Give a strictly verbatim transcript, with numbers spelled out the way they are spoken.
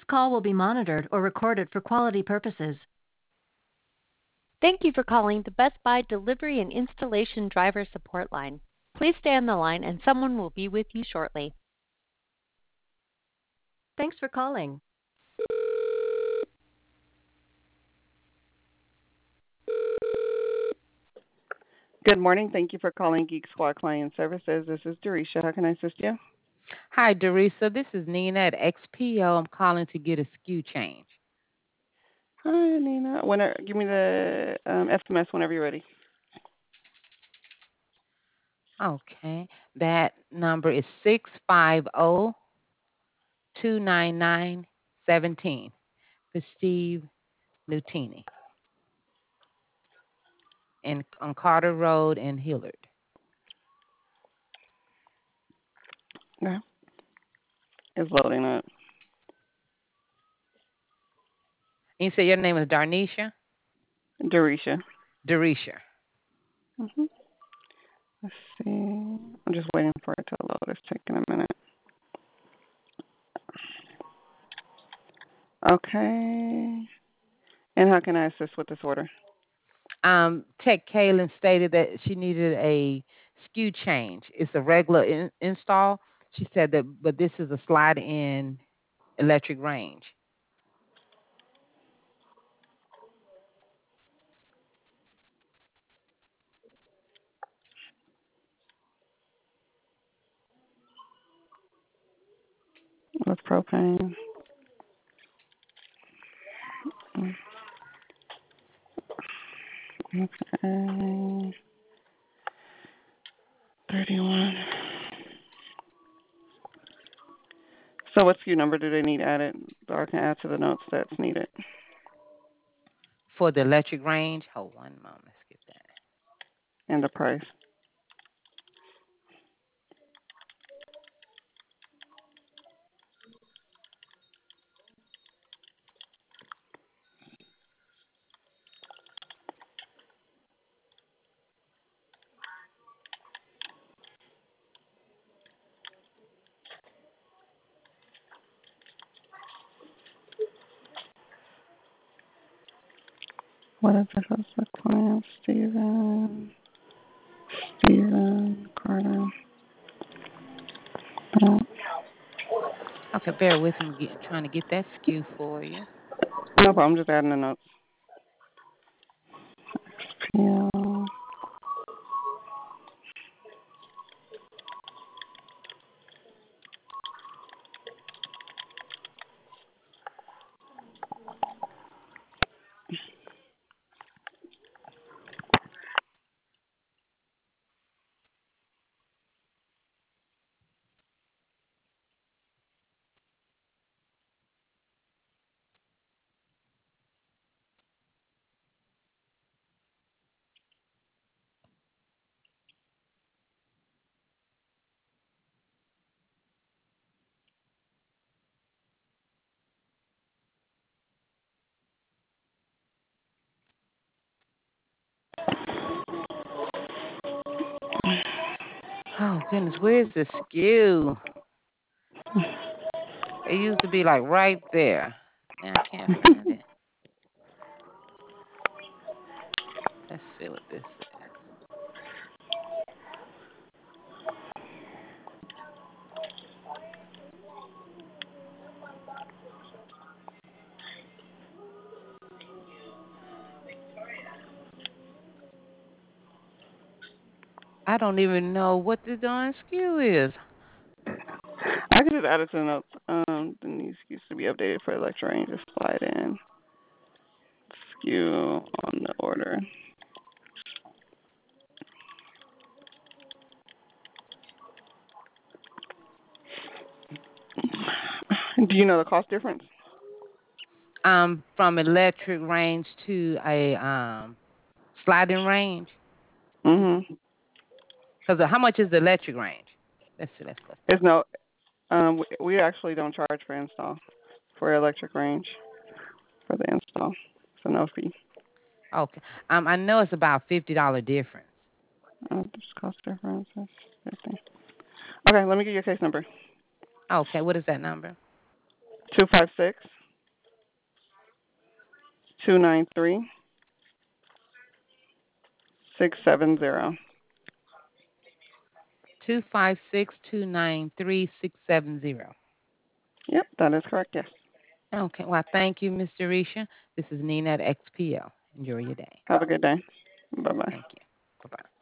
call will be monitored or recorded for quality purposes. Thank you for calling the Best Buy Delivery and Installation Driver Support Line. Please stay on the line and someone will be with you shortly. Thanks for calling. Good morning. Thank you for calling Geek Squad Client Services. This is Dorisha. How can I assist you? Hi, Dorisa. This is Nina at X P O. I'm calling to get a S K U change. Hi, Nina. When are, give me the um, F M S whenever you're ready. Okay. That number is six five zero, two nine nine, one seven for Steve Nutini in, on Carter Road in Hillard. Okay. It's loading up. And you said your name is Darnisha? Dorisha. Dorisha. Mm-hmm. Let's see. I'm just waiting for it to load. It's taking a minute. Okay. And how can I assist with this order? Um, Tech Kaylin stated that she needed a S K U change. It's a regular in, install. She said that, but this is a slide-in electric range. With propane. Okay. thirty-one. So what S K U number do they need added? Or I can add to the notes that's needed. For the electric range, hold one moment, let's get that. And the price. What is it? What's the client? Steven. Steven Carter. Uh, Okay, bear with me. Get, trying to get that S K U for you. no problem. Just adding the notes. Yeah. Oh goodness, where's the S K U? It used to be like right there. Now I can't find it. Let's see what this is. I don't even know what the darn S K U is. I could just add it to the notes. Um, the new S K Us to be updated for electric range. Just slide in S K U on the order. Do you know the cost difference? Um, from electric range to a um sliding range. Mhm. Because how much is the electric range? Let's see. Let's go. There's no. Um, we, we actually don't charge for install for electric range for the install. So no fee. Okay. Um, I know it's about fifty dollar difference. Oh, this cost difference is fifty. Okay, let me get your case number. Okay. What is that number? Two five six two nine three, six seven zero. Two five six two nine three six seven zero. Yep, that is correct, yes. Okay. Well, thank you, Miss Dorisha. This is Nina at X P L. Enjoy your day. Have a good day. Bye-bye. Thank you. Bye-bye.